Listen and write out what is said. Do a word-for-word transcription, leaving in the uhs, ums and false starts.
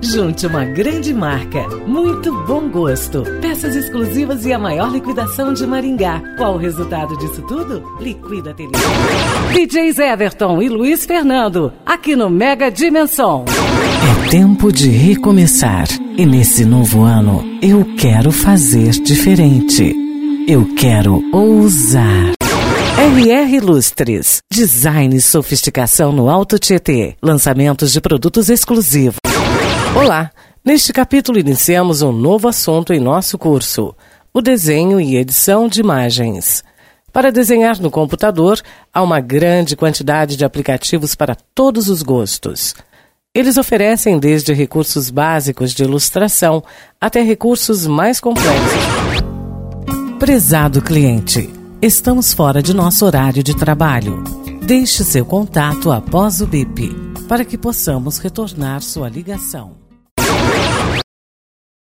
Junte uma grande marca, muito bom gosto, peças exclusivas e a maior liquidação de Maringá. Qual o resultado disso tudo? Liquida Ateliê. D Js Everton e Luiz Fernando, aqui no Mega Dimensão. É tempo de recomeçar. E nesse novo ano, eu quero fazer diferente. Eu quero ousar. R R Lustres, design e sofisticação no Alto Tietê, lançamentos de produtos exclusivos. Olá, neste capítulo iniciamos um novo assunto em nosso curso, o desenho e edição de imagens. Para desenhar no computador, há uma grande quantidade de aplicativos para todos os gostos. Eles oferecem desde recursos básicos de ilustração até recursos mais complexos. Prezado cliente, estamos fora de nosso horário de trabalho. Deixe seu contato após o bip, para que possamos retornar sua ligação.